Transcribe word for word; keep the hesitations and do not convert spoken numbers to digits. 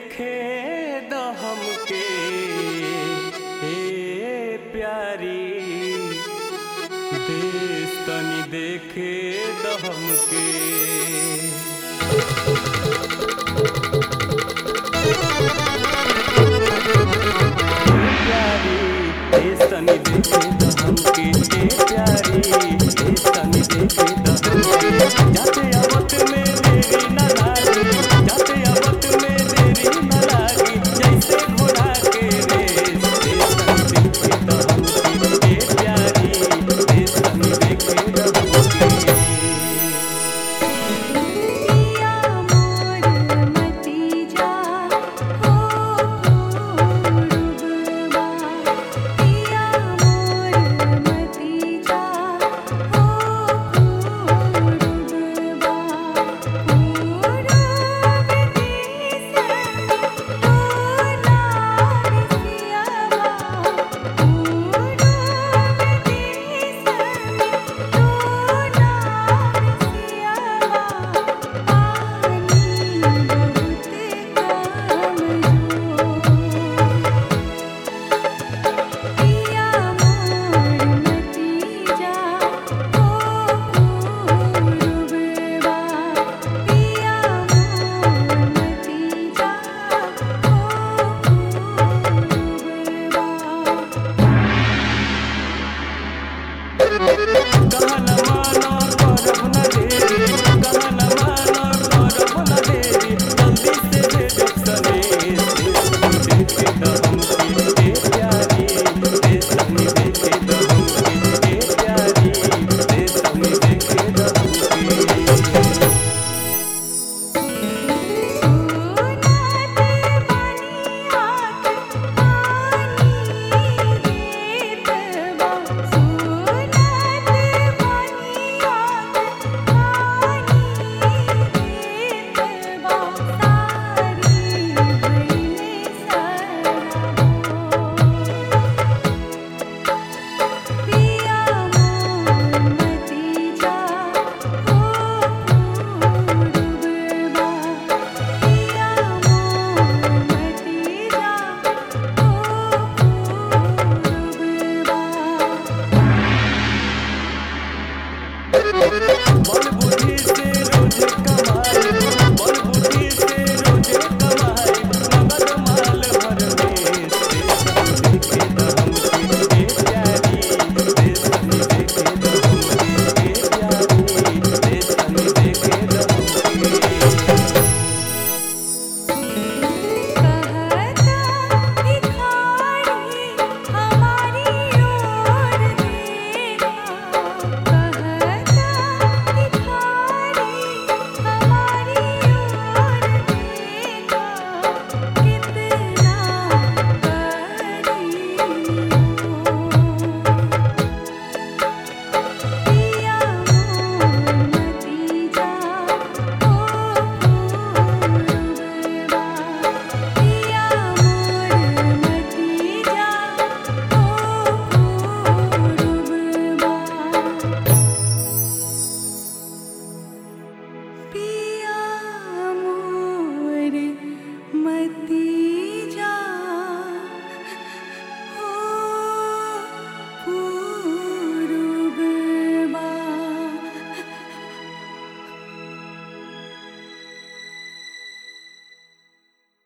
देखे द हमके ए प्यारी, देश तनी देखे द हमके। प्यारी देश तनी देखे द हमके, ए प्यारी देश तनी देखे द हमके। जाते आवत में देरी न लागी, जाते आवत में देरी न लागी, जैसे घोड़ा के रेस। देश तनी देखे द हमके, ए प्यारी देश तनी देखे द हमके। बल बुद्धि से रोज कमाई, बल बुद्धि से रोज कमाई, नगद माल भर देश। देश तनी देखे द हमके, ए प्यारी देश तनी देखे द हमके, ए प्यारी देश तनी देखे द हमके। मती